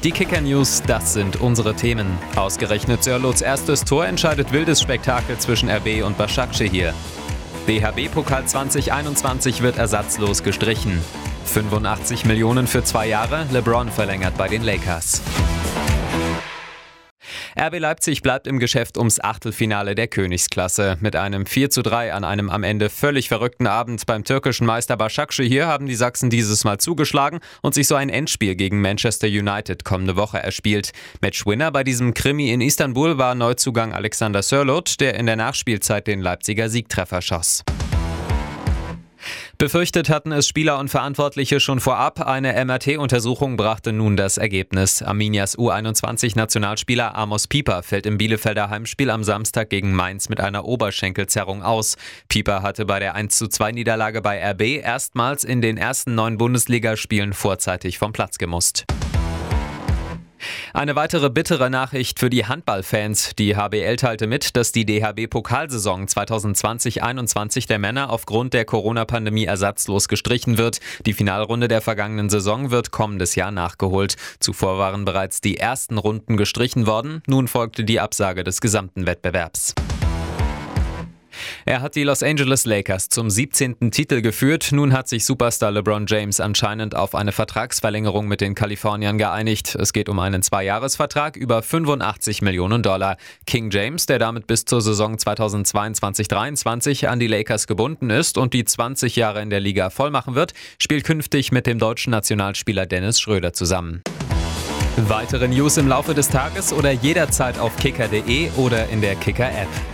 Die Kicker-News, das sind unsere Themen. Ausgerechnet Sörloths erstes Tor entscheidet wildes Spektakel zwischen RB und Başakşehir. DHB-Pokal 2021 wird ersatzlos gestrichen. 85 Millionen für 2 Jahre, LeBron verlängert bei den Lakers. RB Leipzig bleibt im Geschäft ums Achtelfinale der Königsklasse. Mit einem 4:3 an einem am Ende völlig verrückten Abend beim türkischen Meister Başakşehir haben die Sachsen dieses Mal zugeschlagen und sich so ein Endspiel gegen Manchester United kommende Woche erspielt. Matchwinner bei diesem Krimi in Istanbul war Neuzugang Alexander Sörloth, der in der Nachspielzeit den Leipziger Siegtreffer schoss. Befürchtet hatten es Spieler und Verantwortliche schon vorab. Eine MRT-Untersuchung brachte nun das Ergebnis. Arminias U21-Nationalspieler Amos Pieper fällt im Bielefelder Heimspiel am Samstag gegen Mainz mit einer Oberschenkelzerrung aus. Pieper hatte bei der 1:2-Niederlage bei RB erstmals in den ersten 9 Bundesligaspielen vorzeitig vom Platz gemusst. Eine weitere bittere Nachricht für die Handballfans. Die HBL teilte mit, dass die DHB-Pokalsaison 2020-21 der Männer aufgrund der Corona-Pandemie ersatzlos gestrichen wird. Die Finalrunde der vergangenen Saison wird kommendes Jahr nachgeholt. Zuvor waren bereits die ersten Runden gestrichen worden. Nun folgte die Absage des gesamten Wettbewerbs. Er hat die Los Angeles Lakers zum 17. Titel geführt. Nun hat sich Superstar LeBron James anscheinend auf eine Vertragsverlängerung mit den Kaliforniern geeinigt. Es geht um einen 2-Jahres-Vertrag über 85 Millionen $. King James, der damit bis zur Saison 2022-23 an die Lakers gebunden ist und die 20 Jahre in der Liga vollmachen wird, spielt künftig mit dem deutschen Nationalspieler Dennis Schröder zusammen. Weitere News im Laufe des Tages oder jederzeit auf kicker.de oder in der Kicker-App.